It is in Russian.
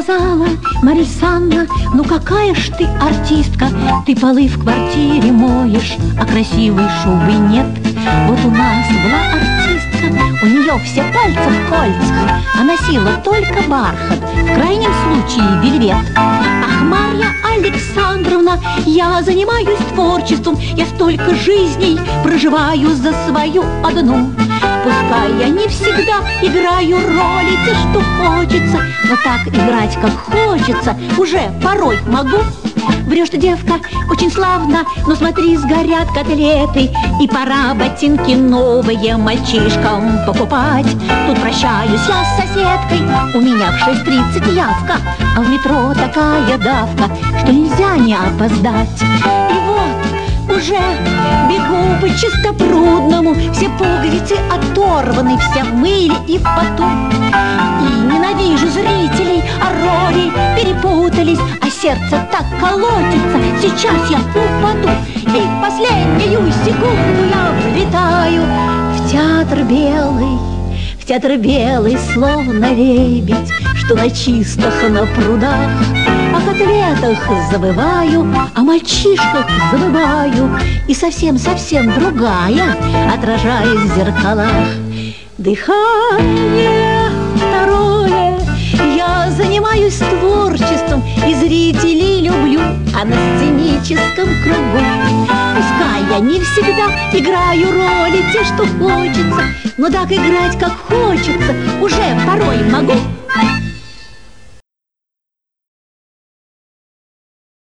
сказала Мария Санна: ну какая ж ты артистка, ты полы в квартире моешь, а красивой шубы нет. Вот у нас была артистка, у нее все пальцы в кольцах, а носила только бархат, в крайнем случае вельвет. Ах, Марья Александровна, я занимаюсь творчеством, я столько жизней проживаю за свою одну. Пускай я не всегда играю роли те, что хочется, но так играть, как хочется, уже порой могу. Врешь ты, девка, очень славно, но смотри, сгорят котлеты, и пора ботинки новые мальчишкам покупать. Тут прощаюсь я с соседкой, у меня в 6:30 явка, а в метро такая давка, что нельзя не опоздать. И вот уже бегу по Чистопрудному, все пуговицы оторваны, вся в мыле и в поту. И ненавижу зрителей, а роли перепутались, а сердце так колотится, сейчас я упаду. И в последнюю секунду я влетаю в театр белый, словно лебедь, что на чистых на прудах. О котлетах забываю, о мальчишках забываю, и совсем другая отражаюсь в зеркалах. Дыхание второе, я занимаюсь творчеством и зрителей люблю, а на сценическом кругу. Пускай я не всегда играю роли те, что хочется, но так играть, как хочется, уже порой могу.